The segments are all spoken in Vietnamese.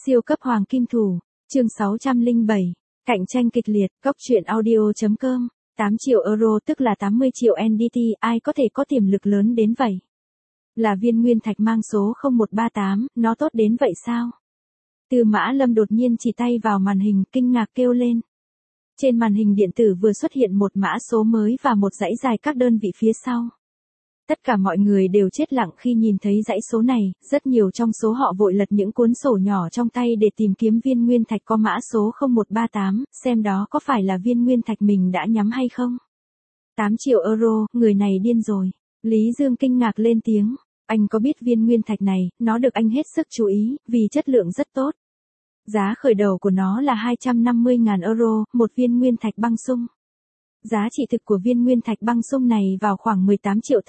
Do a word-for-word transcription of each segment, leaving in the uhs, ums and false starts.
Siêu cấp hoàng kim thủ, chương sáu trăm lẻ bảy, cạnh tranh kịch liệt, cóc truyện audio chấm com, tám triệu euro tức là tám mươi triệu en đê tê, ai có thể có tiềm lực lớn đến vậy? Là viên nguyên thạch mang số không một ba tám, nó tốt đến vậy sao? Tư Mã Lâm đột nhiên chỉ tay vào màn hình, kinh ngạc kêu lên. Trên màn hình điện tử vừa xuất hiện một mã số mới và một dãy dài các đơn vị phía sau. Tất cả mọi người đều chết lặng khi nhìn thấy dãy số này, rất nhiều trong số họ vội lật những cuốn sổ nhỏ trong tay để tìm kiếm viên nguyên thạch có mã số không một ba tám, xem đó có phải là viên nguyên thạch mình đã nhắm hay không. tám triệu euro, người này điên rồi. Lý Dương kinh ngạc lên tiếng, anh có biết viên nguyên thạch này, nó được anh hết sức chú ý, vì chất lượng rất tốt. Giá khởi đầu của nó là hai trăm năm mươi nghìn euro, một viên nguyên thạch băng sung. Giá trị thực của viên nguyên thạch băng sung này vào khoảng mười tám triệu tệ.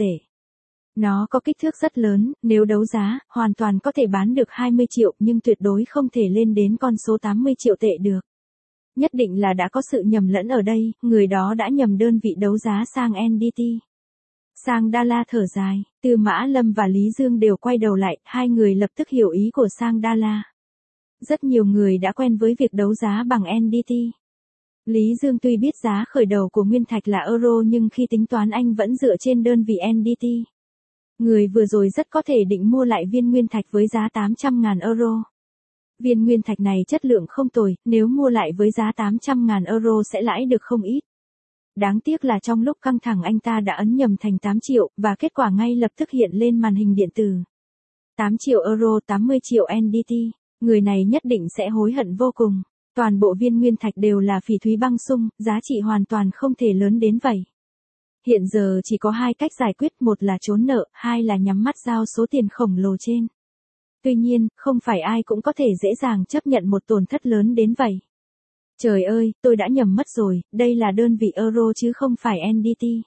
Nó có kích thước rất lớn, nếu đấu giá, hoàn toàn có thể bán được hai mươi triệu nhưng tuyệt đối không thể lên đến con số tám mươi triệu tệ được. Nhất định là đã có sự nhầm lẫn ở đây, người đó đã nhầm đơn vị đấu giá sang en đê tê. Sang Đa La thở dài, Tư Mã Lâm và Lý Dương đều quay đầu lại, hai người lập tức hiểu ý của Sang Đa La. Rất nhiều người đã quen với việc đấu giá bằng en đê tê. Lý Dương tuy biết giá khởi đầu của nguyên thạch là euro nhưng khi tính toán anh vẫn dựa trên đơn vị en đê tê. Người vừa rồi rất có thể định mua lại viên nguyên thạch với giá tám trăm nghìn euro. Viên nguyên thạch này chất lượng không tồi, nếu mua lại với giá tám trăm nghìn euro sẽ lãi được không ít. Đáng tiếc là trong lúc căng thẳng anh ta đã ấn nhầm thành tám triệu, và kết quả ngay lập tức hiện lên màn hình điện tử. tám triệu euro, tám mươi triệu en đê tê, người này nhất định sẽ hối hận vô cùng. Toàn bộ viên nguyên thạch đều là phỉ thúy băng sung, giá trị hoàn toàn không thể lớn đến vậy. Hiện giờ chỉ có hai cách giải quyết, một là trốn nợ, hai là nhắm mắt giao số tiền khổng lồ trên. Tuy nhiên, không phải ai cũng có thể dễ dàng chấp nhận một tổn thất lớn đến vậy. Trời ơi, tôi đã nhầm mất rồi, đây là đơn vị euro chứ không phải en đê tê.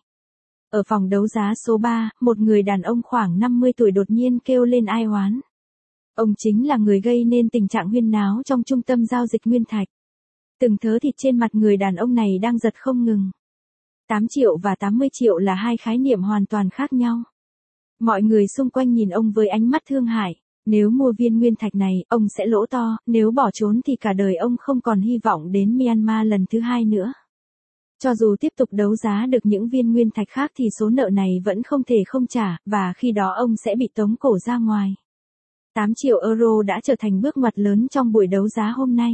Ở phòng đấu giá số ba, một người đàn ông khoảng năm mươi tuổi đột nhiên kêu lên ai oán. Ông chính là người gây nên tình trạng huyên náo trong trung tâm giao dịch nguyên thạch. Từng thớ thịt trên mặt người đàn ông này đang giật không ngừng. tám triệu và tám mươi triệu là hai khái niệm hoàn toàn khác nhau. Mọi người xung quanh nhìn ông với ánh mắt thương hại. Nếu mua viên nguyên thạch này, ông sẽ lỗ to, nếu bỏ trốn thì cả đời ông không còn hy vọng đến Myanmar lần thứ hai nữa. Cho dù tiếp tục đấu giá được những viên nguyên thạch khác thì số nợ này vẫn không thể không trả, và khi đó ông sẽ bị tống cổ ra ngoài. tám triệu euro đã trở thành bước ngoặt lớn trong buổi đấu giá hôm nay.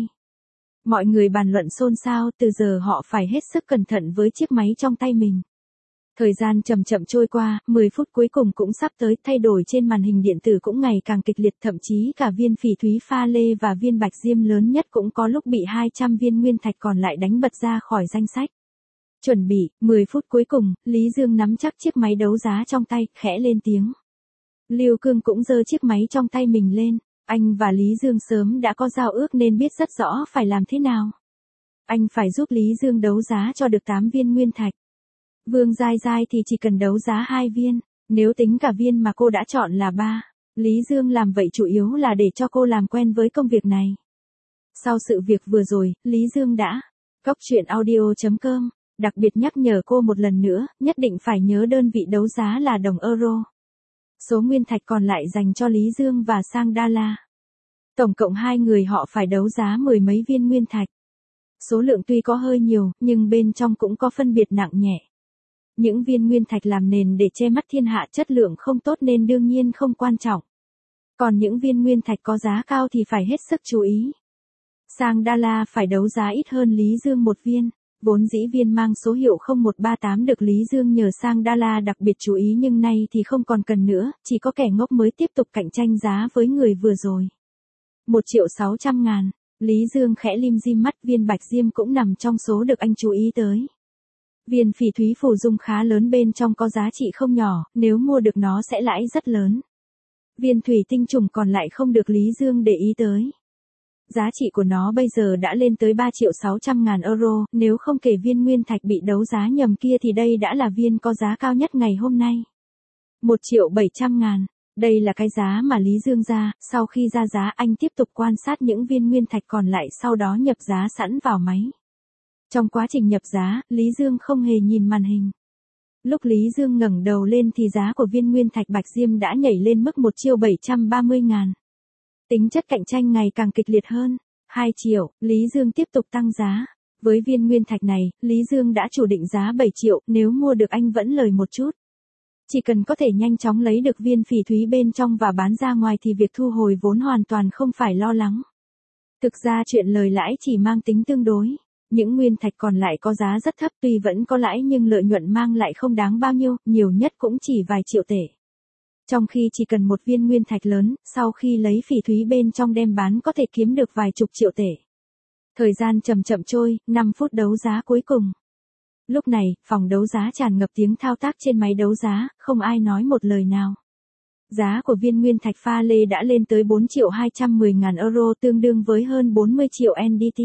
Mọi người bàn luận xôn xao, từ giờ họ phải hết sức cẩn thận với chiếc máy trong tay mình. Thời gian chậm chậm trôi qua, mười phút cuối cùng cũng sắp tới, thay đổi trên màn hình điện tử cũng ngày càng kịch liệt, thậm chí cả viên phỉ thúy pha lê và viên bạch diêm lớn nhất cũng có lúc bị hai trăm viên nguyên thạch còn lại đánh bật ra khỏi danh sách. Chuẩn bị, mười phút cuối cùng, Lý Dương nắm chắc chiếc máy đấu giá trong tay, khẽ lên tiếng. Lưu Cương cũng giơ chiếc máy trong tay mình lên, anh và Lý Dương sớm đã có giao ước nên biết rất rõ phải làm thế nào. Anh phải giúp Lý Dương đấu giá cho được tám viên nguyên thạch. Vương Giai Giai thì chỉ cần đấu giá hai viên, nếu tính cả viên mà cô đã chọn là ba. Lý Dương làm vậy chủ yếu là để cho cô làm quen với công việc này. Sau sự việc vừa rồi, Lý Dương đã cóc truyện audio chấm com, đặc biệt nhắc nhở cô một lần nữa, nhất định phải nhớ đơn vị đấu giá là đồng euro. Số nguyên thạch còn lại dành cho Lý Dương và Sang Đa La. Tổng cộng hai người họ phải đấu giá mười mấy viên nguyên thạch. Số lượng tuy có hơi nhiều, nhưng bên trong cũng có phân biệt nặng nhẹ. Những viên nguyên thạch làm nền để che mắt thiên hạ, chất lượng không tốt nên đương nhiên không quan trọng. Còn những viên nguyên thạch có giá cao thì phải hết sức chú ý. Sang Đa La phải đấu giá ít hơn Lý Dương một viên. Vốn dĩ viên mang số hiệu không một ba tám được Lý Dương nhờ Sang Đa La đặc biệt chú ý nhưng nay thì không còn cần nữa, chỉ có kẻ ngốc mới tiếp tục cạnh tranh giá với người vừa rồi. một triệu sáu trăm ngàn, Lý Dương khẽ lim dim mắt, viên bạch diêm cũng nằm trong số được anh chú ý tới. Viên phỉ thúy phù dung khá lớn bên trong có giá trị không nhỏ, nếu mua được nó sẽ lãi rất lớn. Viên thủy tinh trùng còn lại không được Lý Dương để ý tới. Giá trị của nó bây giờ đã lên tới ba triệu sáu trăm ngàn euro, nếu không kể viên nguyên thạch bị đấu giá nhầm kia thì đây đã là viên có giá cao nhất ngày hôm nay. một triệu bảy trăm ngàn, đây là cái giá mà Lý Dương ra, sau khi ra giá anh tiếp tục quan sát những viên nguyên thạch còn lại sau đó nhập giá sẵn vào máy. Trong quá trình nhập giá, Lý Dương không hề nhìn màn hình. Lúc Lý Dương ngẩng đầu lên thì giá của viên nguyên thạch bạch diêm đã nhảy lên mức một triệu bảy trăm ba mươi ngàn. Tính chất cạnh tranh ngày càng kịch liệt hơn. hai triệu, Lý Dương tiếp tục tăng giá. Với viên nguyên thạch này, Lý Dương đã chủ định giá bảy triệu, nếu mua được anh vẫn lời một chút. Chỉ cần có thể nhanh chóng lấy được viên phỉ thúy bên trong và bán ra ngoài thì việc thu hồi vốn hoàn toàn không phải lo lắng. Thực ra chuyện lời lãi chỉ mang tính tương đối. Những nguyên thạch còn lại có giá rất thấp, tuy vẫn có lãi nhưng lợi nhuận mang lại không đáng bao nhiêu, nhiều nhất cũng chỉ vài triệu tệ. Trong khi chỉ cần một viên nguyên thạch lớn, sau khi lấy phỉ thúy bên trong đem bán có thể kiếm được vài chục triệu tệ. Thời gian chậm chậm trôi, năm phút đấu giá cuối cùng. Lúc này, phòng đấu giá tràn ngập tiếng thao tác trên máy đấu giá, không ai nói một lời nào. Giá của viên nguyên thạch pha lê đã lên tới bốn triệu hai trăm mười ngàn euro, tương đương với hơn bốn mươi triệu en đê tê.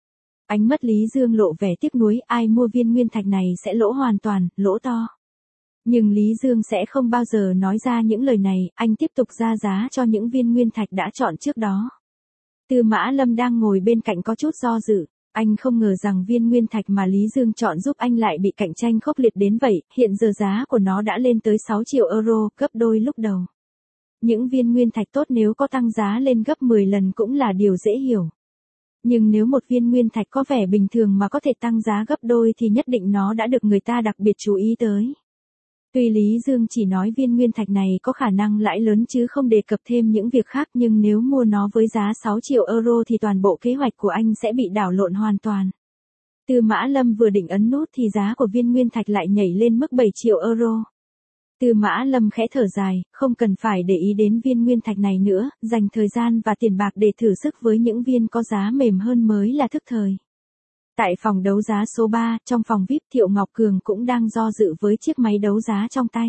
Ánh mắt Lý Dương lộ vẻ tiếc nuối, ai mua viên nguyên thạch này sẽ lỗ hoàn toàn, lỗ to. Nhưng Lý Dương sẽ không bao giờ nói ra những lời này, anh tiếp tục ra giá cho những viên nguyên thạch đã chọn trước đó. Tư Mã Lâm đang ngồi bên cạnh có chút do dự, anh không ngờ rằng viên nguyên thạch mà Lý Dương chọn giúp anh lại bị cạnh tranh khốc liệt đến vậy, hiện giờ giá của nó đã lên tới sáu triệu euro, gấp đôi lúc đầu. Những viên nguyên thạch tốt nếu có tăng giá lên gấp mười lần cũng là điều dễ hiểu. Nhưng nếu một viên nguyên thạch có vẻ bình thường mà có thể tăng giá gấp đôi thì nhất định nó đã được người ta đặc biệt chú ý tới. Tuy Lý Dương chỉ nói viên nguyên thạch này có khả năng lãi lớn chứ không đề cập thêm những việc khác, nhưng nếu mua nó với giá sáu triệu euro thì toàn bộ kế hoạch của anh sẽ bị đảo lộn hoàn toàn. Tư Mã Lâm vừa định ấn nút thì giá của viên nguyên thạch lại nhảy lên mức bảy triệu euro. Tư Mã Lâm khẽ thở dài, không cần phải để ý đến viên nguyên thạch này nữa, dành thời gian và tiền bạc để thử sức với những viên có giá mềm hơn mới là thức thời. Tại phòng đấu giá số ba, trong phòng vi ai pi, Thiệu Ngọc Cường cũng đang do dự với chiếc máy đấu giá trong tay.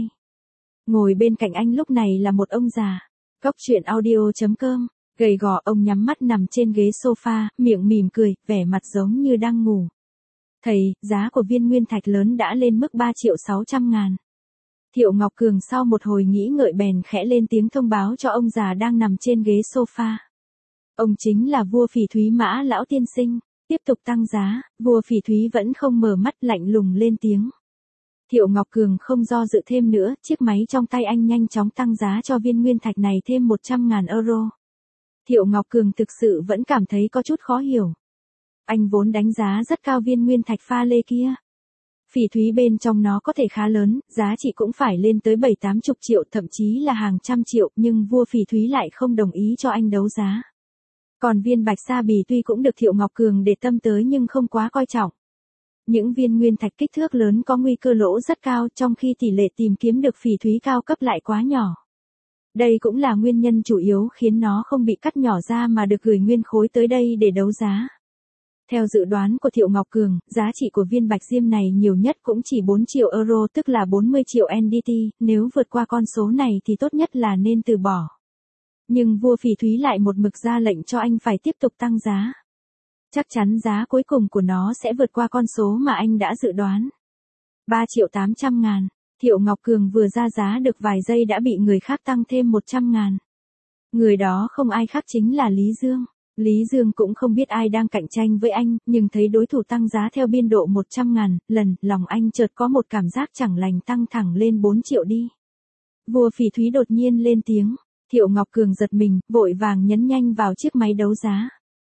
Ngồi bên cạnh anh lúc này là một ông già. Góc truyện audio chấm com, gầy gò, ông nhắm mắt nằm trên ghế sofa, miệng mỉm cười, vẻ mặt giống như đang ngủ. Thầy, giá của viên nguyên thạch lớn đã lên mức ba triệu sáu trăm ngàn. Thiệu Ngọc Cường sau một hồi nghĩ ngợi bèn khẽ lên tiếng thông báo cho ông già đang nằm trên ghế sofa. Ông chính là vua phỉ thúy Mã Lão tiên sinh. Tiếp tục tăng giá, vua phỉ thúy vẫn không mở mắt, lạnh lùng lên tiếng. Thiệu Ngọc Cường không do dự thêm nữa, chiếc máy trong tay anh nhanh chóng tăng giá cho viên nguyên thạch này thêm một trăm ngàn euro. Thiệu Ngọc Cường thực sự vẫn cảm thấy có chút khó hiểu. Anh vốn đánh giá rất cao viên nguyên thạch pha lê kia. Phỉ thúy bên trong nó có thể khá lớn, giá trị cũng phải lên tới bảy tám chục triệu, thậm chí là hàng trăm triệu, nhưng vua phỉ thúy lại không đồng ý cho anh đấu giá. Còn viên bạch sa bì tuy cũng được Thiệu Ngọc Cường để tâm tới nhưng không quá coi trọng. Những viên nguyên thạch kích thước lớn có nguy cơ lỗ rất cao, trong khi tỷ lệ tìm kiếm được phỉ thúy cao cấp lại quá nhỏ. Đây cũng là nguyên nhân chủ yếu khiến nó không bị cắt nhỏ ra mà được gửi nguyên khối tới đây để đấu giá. Theo dự đoán của Thiệu Ngọc Cường, giá trị của viên bạch diêm này nhiều nhất cũng chỉ bốn triệu euro, tức là bốn mươi triệu en đê tê, nếu vượt qua con số này thì tốt nhất là nên từ bỏ. Nhưng vua phỉ thúy lại một mực ra lệnh cho anh phải tiếp tục tăng giá. Chắc chắn giá cuối cùng của nó sẽ vượt qua con số mà anh đã dự đoán. ba triệu tám trăm ngàn. Thiệu Ngọc Cường vừa ra giá được vài giây đã bị người khác tăng thêm một trăm ngàn. Người đó không ai khác chính là Lý Dương. Lý Dương cũng không biết ai đang cạnh tranh với anh, nhưng thấy đối thủ tăng giá theo biên độ một trăm ngàn lần, lòng anh chợt có một cảm giác chẳng lành, tăng thẳng lên bốn triệu đi. Vua phỉ thúy đột nhiên lên tiếng. Thiệu Ngọc Cường giật mình, vội vàng nhấn nhanh vào chiếc máy đấu giá.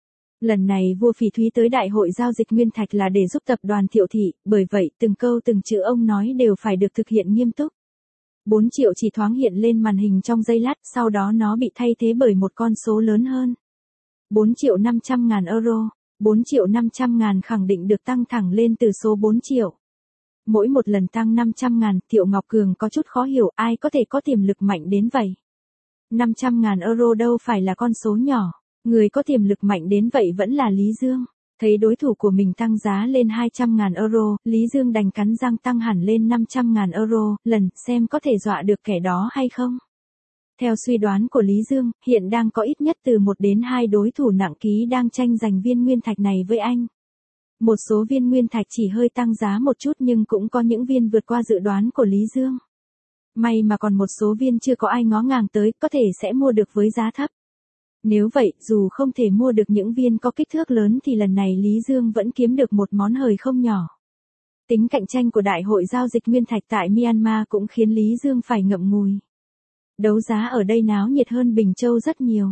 Lần này vua phỉ thúy tới đại hội giao dịch nguyên thạch là để giúp tập đoàn Thiệu thị, bởi vậy từng câu từng chữ ông nói đều phải được thực hiện nghiêm túc. bốn triệu chỉ thoáng hiện lên màn hình trong giây lát, sau đó nó bị thay thế bởi một con số lớn hơn. bốn triệu năm trăm ngàn euro, bốn triệu năm trăm ngàn khẳng định được tăng thẳng lên từ số bốn triệu. Mỗi một lần tăng năm trăm ngàn, Thiệu Ngọc Cường có chút khó hiểu ai có thể có tiềm lực mạnh đến vậy. năm trăm ngàn euro đâu phải là con số nhỏ, người có tiềm lực mạnh đến vậy vẫn là Lý Dương. Thấy đối thủ của mình tăng giá lên hai trăm ngàn euro, Lý Dương đành cắn răng tăng hẳn lên năm trăm ngàn euro, lần xem có thể dọa được kẻ đó hay không. Theo suy đoán của Lý Dương, hiện đang có ít nhất từ một đến hai đối thủ nặng ký đang tranh giành viên nguyên thạch này với anh. Một số viên nguyên thạch chỉ hơi tăng giá một chút nhưng cũng có những viên vượt qua dự đoán của Lý Dương. May mà còn một số viên chưa có ai ngó ngàng tới, có thể sẽ mua được với giá thấp. Nếu vậy, dù không thể mua được những viên có kích thước lớn thì lần này Lý Dương vẫn kiếm được một món hời không nhỏ. Tính cạnh tranh của Đại hội giao dịch nguyên thạch tại Myanmar cũng khiến Lý Dương phải ngậm ngùi. Đấu giá ở đây náo nhiệt hơn Bình Châu rất nhiều.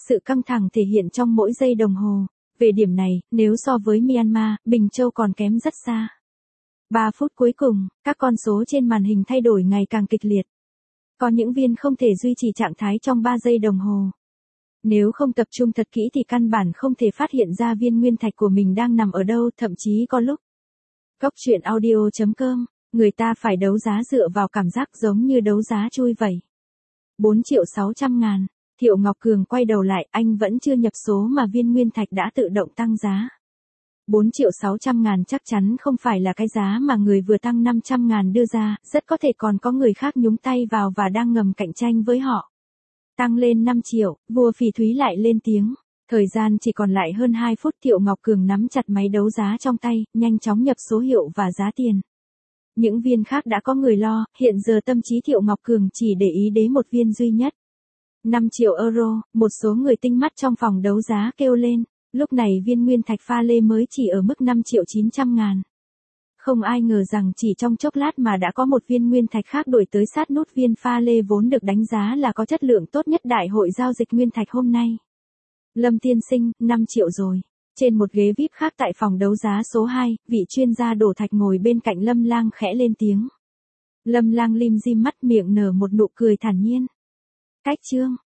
Sự căng thẳng thể hiện trong mỗi giây đồng hồ. Về điểm này, nếu so với Myanmar, Bình Châu còn kém rất xa. ba phút cuối cùng, các con số trên màn hình thay đổi ngày càng kịch liệt. Có những viên không thể duy trì trạng thái trong ba giây đồng hồ. Nếu không tập trung thật kỹ thì căn bản không thể phát hiện ra viên nguyên thạch của mình đang nằm ở đâu, thậm chí có lúc. Góc truyện audio chấm com, người ta phải đấu giá dựa vào cảm giác giống như đấu giá chui vậy. bốn triệu sáu trăm ngàn, Thiệu Ngọc Cường quay đầu lại, anh vẫn chưa nhập số mà viên nguyên thạch đã tự động tăng giá. bốn triệu sáu trăm ngàn chắc chắn không phải là cái giá mà người vừa tăng năm trăm ngàn đưa ra, rất có thể còn có người khác nhúng tay vào và đang ngầm cạnh tranh với họ. Tăng lên năm triệu, vua phỉ thúy lại lên tiếng. Thời gian chỉ còn lại hơn hai phút, Thiệu Ngọc Cường nắm chặt máy đấu giá trong tay, nhanh chóng nhập số hiệu và giá tiền. Những viên khác đã có người lo, hiện giờ tâm trí Thiệu Ngọc Cường chỉ để ý đến một viên duy nhất. năm triệu euro, một số người tinh mắt trong phòng đấu giá kêu lên. Lúc này viên nguyên thạch pha lê mới chỉ ở mức năm triệu chín trăm ngàn. Không ai ngờ rằng chỉ trong chốc lát mà đã có một viên nguyên thạch khác đổi tới sát nút viên pha lê vốn được đánh giá là có chất lượng tốt nhất đại hội giao dịch nguyên thạch hôm nay. Lâm tiên sinh, năm triệu rồi. Trên một ghế vi ai pi khác tại phòng đấu giá số hai, vị chuyên gia đổ thạch ngồi bên cạnh Lâm Lang khẽ lên tiếng. Lâm Lang lim dim mắt, miệng nở một nụ cười thản nhiên. Cách chương